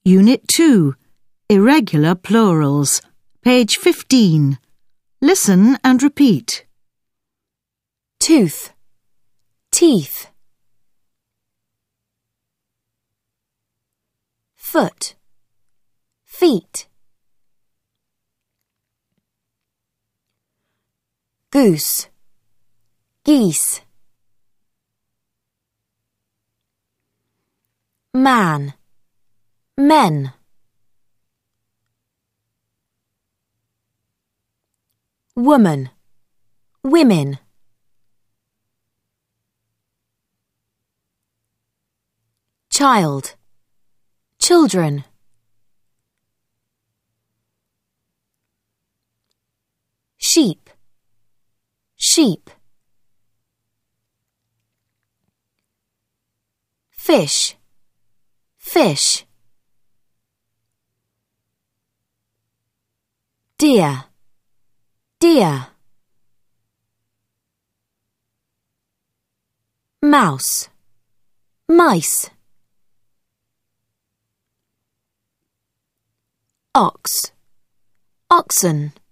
Unit 2, Irregular Plurals, page 15. Listen and repeat. Tooth, teeth. Foot, feet. Goose, geese. Man, men. Woman, women. Child, children. Sheep, sheep. Fish, fish. Deer, deer. Mouse, mice. Ox, oxen.